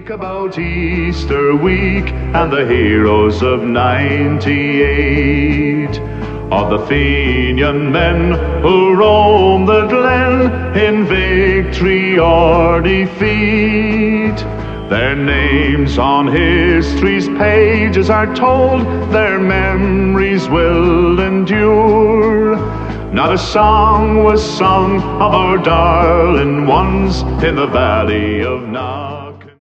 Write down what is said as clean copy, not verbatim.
speak about Easter week and the heroes of '98, of the Fenian men who roamed the glen in victory or defeat. Their names on history's pages are told, their memories will endure. Not a song was sung of our darling ones in the valley of Nile.